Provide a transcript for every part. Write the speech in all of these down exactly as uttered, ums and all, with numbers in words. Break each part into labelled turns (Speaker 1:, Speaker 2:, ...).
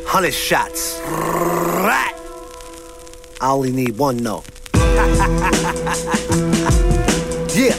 Speaker 1: Hundred shots. Rat. I only need one no. Yeah.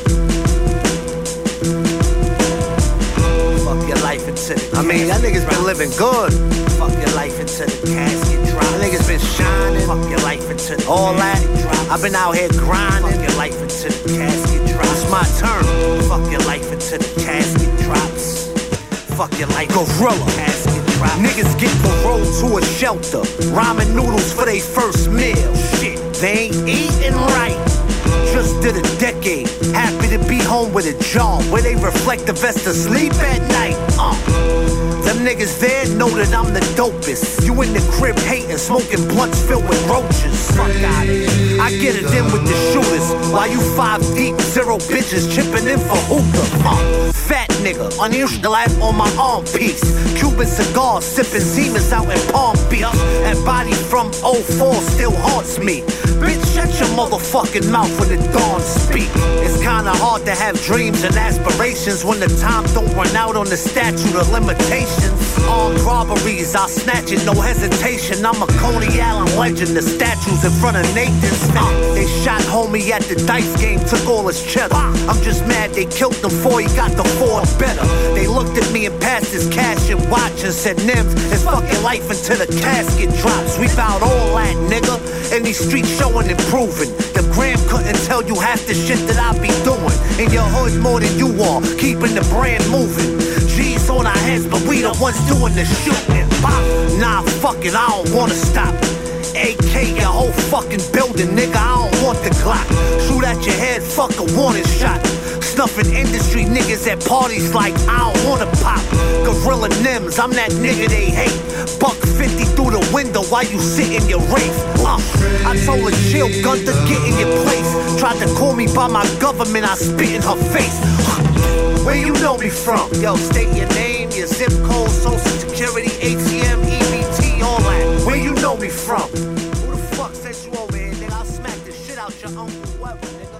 Speaker 1: Fuck your life into the I mean, y'all niggas been living good. Fuck your life into the casket drop. Y'all niggas been shining. Fuck your life into the all that. I've been out here grinding. Fuck your life into the casket drops. It's my turn. Fuck your life into the casket drops. Fuck your life. Gorilla. Casket drops. Niggas get paroled to a shelter. Ramen noodles for they first meal. Shit, they ain't eating right. Just did a decade. Happy to be home with a job where they reflect the vest to sleep at night. Uh. Them niggas there know that I'm the dopest. You in the crib hating, smoking blunts filled with roaches. Fuck out of here. I get it in with the shooters while you five deep, zero bitches chipping in for hookah. Uh. Fat nigga, unusual life on my arm piece. Cuban cigars, sipping Siemens out in Palm Beach. That body from oh four still haunts me. Bitch, shut your motherfucking mouth when the dawn speak. It's kinda hard to have dreams and aspirations when the time don't run out on the statute of limitations. Armed robberies, I'll snatch it, no hesitation. I'm a Coney Island legend, the statues in front of Nathan's. Uh, they shot homie at the dice game, took all his cheddar. I'm just mad they killed him before he got the four better. They looked at me and passed his cash and watch and said, Nims, it's fucking life until the casket drops. We bout all that, nigga. In these streets showing and proving. The gram couldn't tell you half the shit that I be doing. In your hood more than you are, keeping the brand moving. G's on our heads, but we the ones doing the shooting. Nah, fuck it, I don't wanna stop. A K your whole fucking building, nigga, I don't want the Glock. Shoot at your head, fuck a warning shot. Snuffing industry niggas at parties like I don't wanna pop. Gorilla Nims, I'm that nigga they hate. Buck fifty through the window while you sit in your Wraith. Uh, I told a chill gun to get in your place. Tried to call me by my government, I spit in her face. Where you know me from? Yo, state your name, your zip code, social security, A T M, E B T, all that. Where you know me from? Who the fuck sent you over here, nigga? I'll smack the shit out your uncle, whoever, nigga.